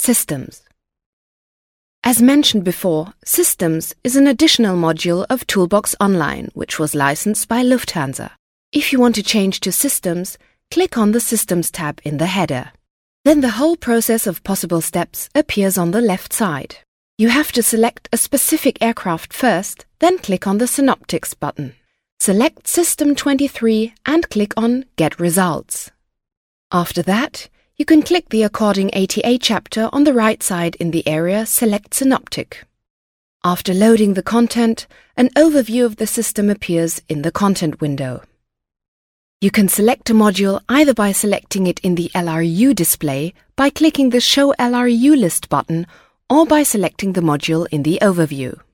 Systems. As mentioned before, Systems is an additional module of Toolbox Online, which was licensed by Lufthansa. If you want to change to Systems, click on the Systems tab in the header. Then the whole process of possible steps appears on the left side. You have to select a specific aircraft first, then click on the Synoptics button. Select System 23 and click on Get Results. After that, you can click the according ATA chapter on the right side in the area Select Synoptic. After loading the content, an overview of the system appears in the content window. You can select a module either by selecting it in the LRU display by clicking the Show LRU List button or by selecting the module in the overview.